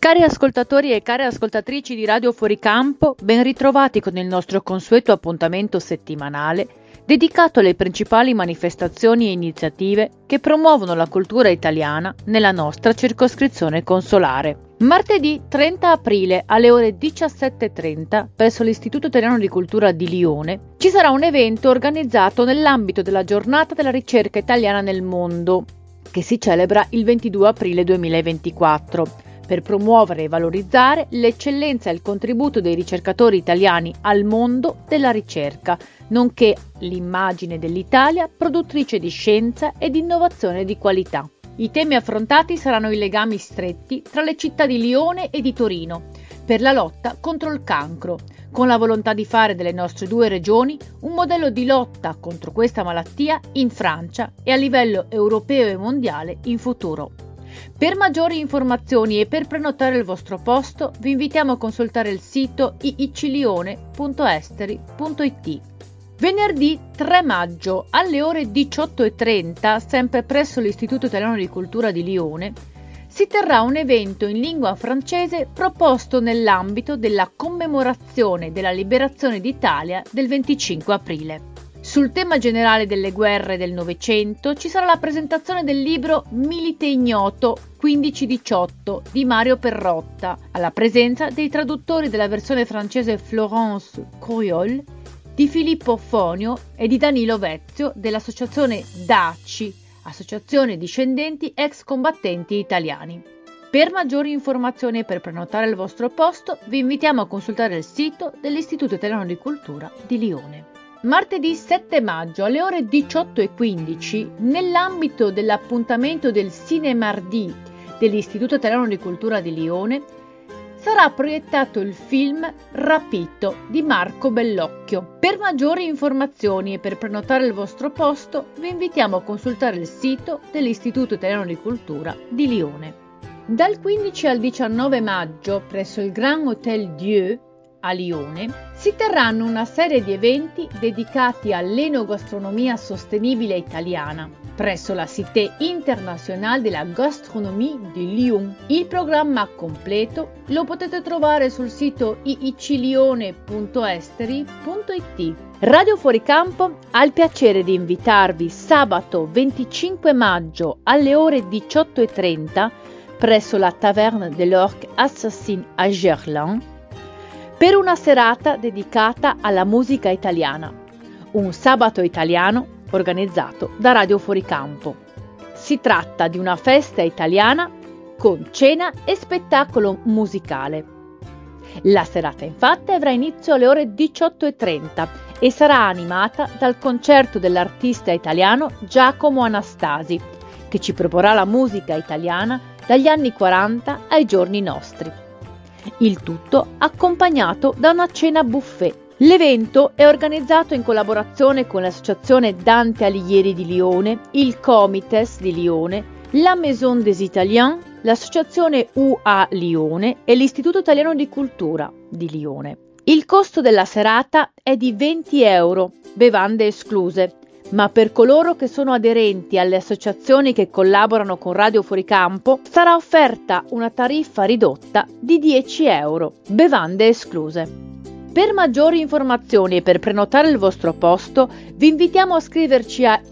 Cari ascoltatori e care ascoltatrici di Radio Fuoricampo, ben ritrovati con il nostro consueto appuntamento settimanale dedicato alle principali manifestazioni e iniziative che promuovono la cultura italiana nella nostra circoscrizione consolare. Martedì 30 aprile alle ore 17:30 presso l'Istituto Italiano di Cultura di Lione ci sarà un evento organizzato nell'ambito della Giornata della ricerca italiana nel mondo, che si celebra il 22 aprile 2024. Per promuovere e valorizzare l'eccellenza e il contributo dei ricercatori italiani al mondo della ricerca, nonché l'immagine dell'Italia produttrice di scienza ed innovazione di qualità. I temi affrontati saranno i legami stretti tra le città di Lione e di Torino per la lotta contro il cancro, con la volontà di fare delle nostre due regioni un modello di lotta contro questa malattia in Francia e a livello europeo e mondiale in futuro. Per maggiori informazioni e per prenotare il vostro posto vi invitiamo a consultare il sito iiclione.esteri.it. Venerdì 3 maggio alle ore 18:30, sempre presso l'Istituto Italiano di Cultura di Lione, si terrà un evento in lingua francese proposto nell'ambito della commemorazione della liberazione d'Italia del 25 aprile. Sul tema generale delle guerre del Novecento ci sarà la presentazione del libro Milite Ignoto 1518 di Mario Perrotta, alla presenza dei traduttori della versione francese Florence Couriol, di Filippo Fonio e di Danilo Vezio dell'associazione DACI, Associazione Discendenti Ex Combattenti Italiani. Per maggiori informazioni e per prenotare il vostro posto vi invitiamo a consultare il sito dell'Istituto Italiano di Cultura di Lione. Martedì 7 maggio alle ore 18:15, nell'ambito dell'appuntamento del Cinemardi dell'Istituto Italiano di Cultura di Lione, sarà proiettato il film Rapito di Marco Bellocchio. Per maggiori informazioni e per prenotare il vostro posto vi invitiamo a consultare il sito dell'Istituto Italiano di Cultura di Lione. Dal 15 al 19 maggio presso il Grand Hotel Dieu a Lione si terranno una serie di eventi dedicati all'enogastronomia sostenibile italiana presso la Cité Internationale de la Gastronomie di Lyon. Il programma completo lo potete trovare sul sito iiclione.esteri.it. Radio Fuoricampo ha il piacere di invitarvi sabato 25 maggio alle ore 18:30 presso la Taverne de l'Orque Assassin a Gerland per una serata dedicata alla musica italiana, un sabato italiano organizzato da Radio Fuoricampo. Si tratta di una festa italiana con cena e spettacolo musicale. La serata infatti avrà inizio alle ore 18:30 e sarà animata dal concerto dell'artista italiano Giacomo Anastasi, che ci proporrà la musica italiana dagli anni 40 ai giorni nostri. Il tutto accompagnato da una cena buffet. L'evento è organizzato in collaborazione con l'Associazione Dante Alighieri di Lione, il Comites di Lione, la Maison des Italiens, l'Associazione UA Lione e l'Istituto Italiano di Cultura di Lione. Il costo della serata è di 20 euro, bevande escluse, ma per coloro che sono aderenti alle associazioni che collaborano con Radio Fuoricampo sarà offerta una tariffa ridotta di 10 euro, bevande escluse. Per maggiori informazioni e per prenotare il vostro posto vi invitiamo a scriverci a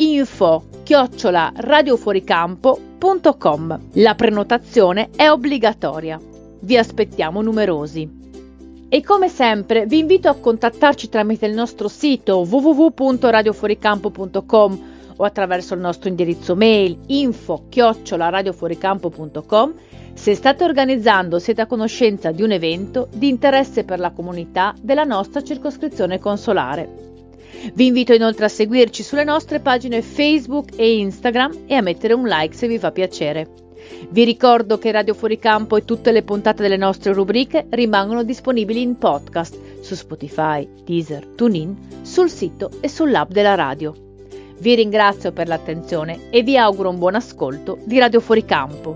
info@radiofuoricampo.com. La prenotazione è obbligatoria. Vi aspettiamo numerosi. E come sempre vi invito a contattarci tramite il nostro sito www.radiofuoricampo.com o attraverso il nostro indirizzo mail info@radiofuoricampo.com se state organizzando o siete a conoscenza di un evento di interesse per la comunità della nostra circoscrizione consolare. Vi invito inoltre a seguirci sulle nostre pagine Facebook e Instagram e a mettere un like se vi fa piacere. Vi ricordo che Radio Fuoricampo e tutte le puntate delle nostre rubriche rimangono disponibili in podcast su Spotify, Deezer, TuneIn, sul sito e sull'app della radio. Vi ringrazio per l'attenzione e vi auguro un buon ascolto di Radio Fuoricampo.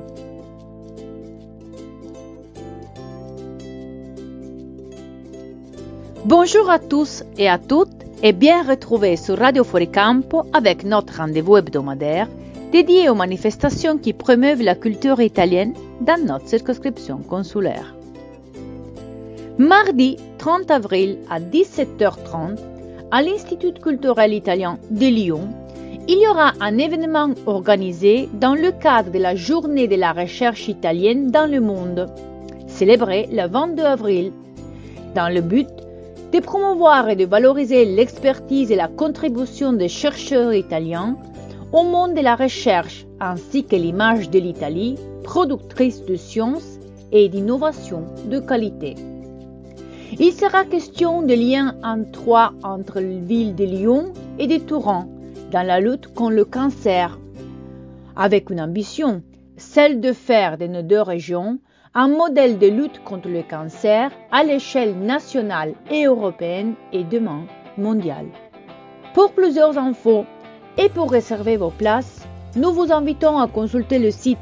Bonjour à tous et à toutes et bien retrouvés sur Radio Fuoricampo avec notre rendez-vous hebdomadaire dédié aux manifestations qui promeuvent la culture italienne dans notre circonscription consulaire. Mardi 30 avril à 17h30, à l'Institut culturel italien de Lyon, il y aura un événement organisé dans le cadre de la Journée de la recherche italienne dans le monde, célébrée le 22 avril, dans le but de promouvoir et de valoriser l'expertise et la contribution des chercheurs italiens au monde de la recherche ainsi que l'image de l'Italie, productrice de sciences et d'innovation de qualité. Il sera question de liens étroits entre la ville de Lyon et de Turin dans la lutte contre le cancer, avec une ambition, celle de faire de nos deux régions un modèle de lutte contre le cancer à l'échelle nationale et européenne et demain mondiale. Pour plusieurs infos et pour réserver vos places, nous vous invitons à consulter le site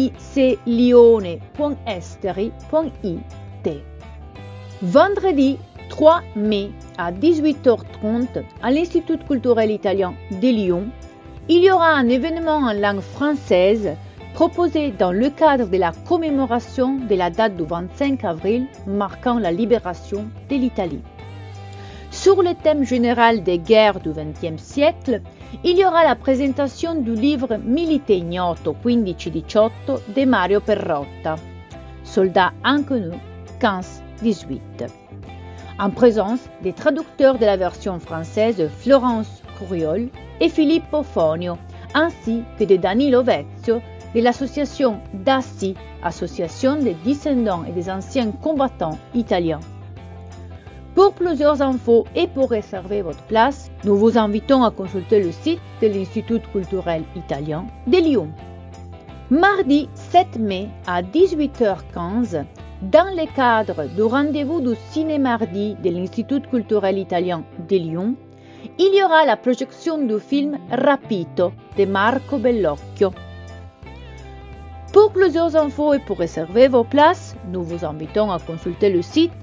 iiclione.esteri.it. Vendredi 3 mai à 18h30 à l'Institut culturel italien de Lyon, il y aura un événement en langue française proposé dans le cadre de la commémoration de la date du 25 avril marquant la libération de l'Italie. Sur le thème général des guerres du XXe siècle, il y aura la présentation du livre Milite ignoto 15-18 de Mario Perrotta, Soldat inconnu 15-18, en présence des traducteurs de la version française Florence Curiol et Filippo Fonio, ainsi que de Danilo Vezio de l'association DASI, Association des descendants et des anciens combattants italiens. Pour plusieurs infos et pour réserver votre place, nous vous invitons à consulter le site de l'Institut culturel italien de Lyon. Mardi 7 mai à 18h15, dans le cadre du rendez-vous du Ciné-Mardi de l'Institut culturel italien de Lyon, il y aura la projection du film Rapito de Marco Bellocchio. Pour plusieurs infos et pour réserver vos places, nous vous invitons à consulter le site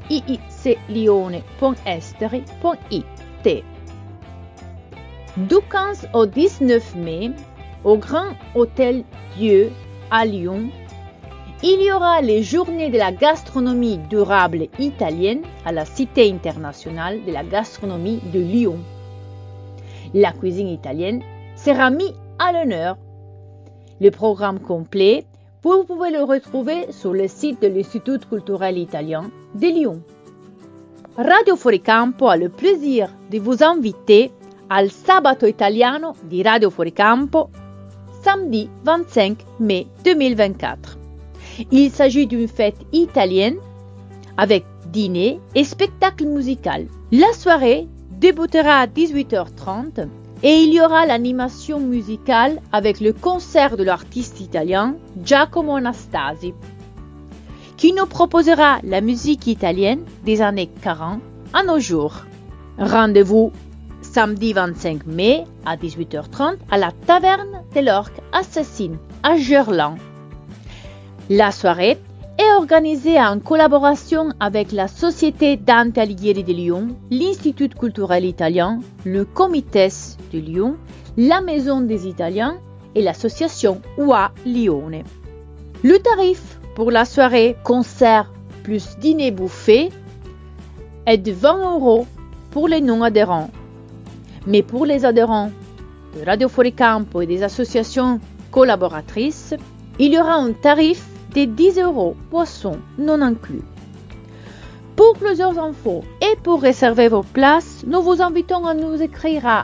iiclione.esteri.it. Du 15 au 19 mai, au Grand Hôtel Dieu à Lyon, il y aura les Journées de la gastronomie durable italienne à la Cité internationale de la gastronomie de Lyon. La cuisine italienne sera mise à l'honneur. Le programme complet, vous pouvez le retrouver sur le site de l'Institut culturel italien de Lyon. Radio Fuoricampo a le plaisir de vous inviter al Sabato Italiano di Radio Fuoricampo, samedi 25 mai 2024. Il s'agit d'une fête italienne avec dîner et spectacle musical. La soirée débutera à 18h30 et il y aura l'animation musicale avec le concert de l'artiste italien Giacomo Anastasi, qui nous proposera la musique italienne des années 40 à nos jours. Rendez-vous samedi 25 mai à 18h30 à la Taverne de l'Orque Assassine à Gerland. La soirée est organisée en collaboration avec la Société Dante Alighieri de Lyon, l'Institut culturel italien, le Comites de Lyon, la Maison des Italiens et l'association UA Lione. Le tarif pour la soirée concert plus dîner buffet est de 20 € pour les non-adhérents. Mais pour les adhérents de Radio Fuoricampo et des associations collaboratrices, il y aura un tarif de 10 € boissons non inclus. Pour plusieurs infos et pour réserver vos places, nous vous invitons à nous écrire à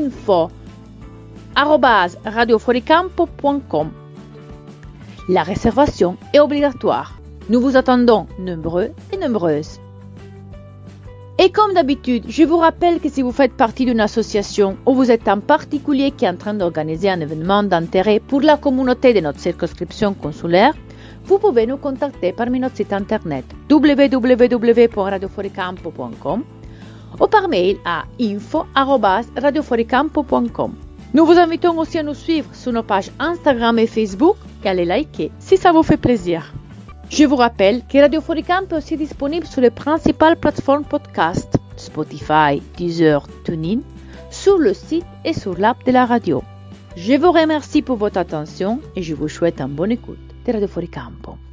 info@radiofuoricampo.com. La réservation est obligatoire. Nous vous attendons nombreux et nombreuses. Et comme d'habitude, je vous rappelle que si vous faites partie d'une association ou vous êtes un particulier qui est en train d'organiser un événement d'intérêt pour la communauté de notre circonscription consulaire, vous pouvez nous contacter parmi notre site internet www.radiofuoricampo.com ou par mail à info@radiofuoricampo.com. Nous vous invitons aussi à nous suivre sur nos pages Instagram et Facebook et à les liker si ça vous fait plaisir. Je vous rappelle que Radio Fuoricampo est aussi disponible sur les principales plateformes podcast, Spotify, Deezer, TuneIn, sur le site et sur l'app de la radio. Je vous remercie pour votre attention et je vous souhaite une bonne écoute de Radio Fuoricampo.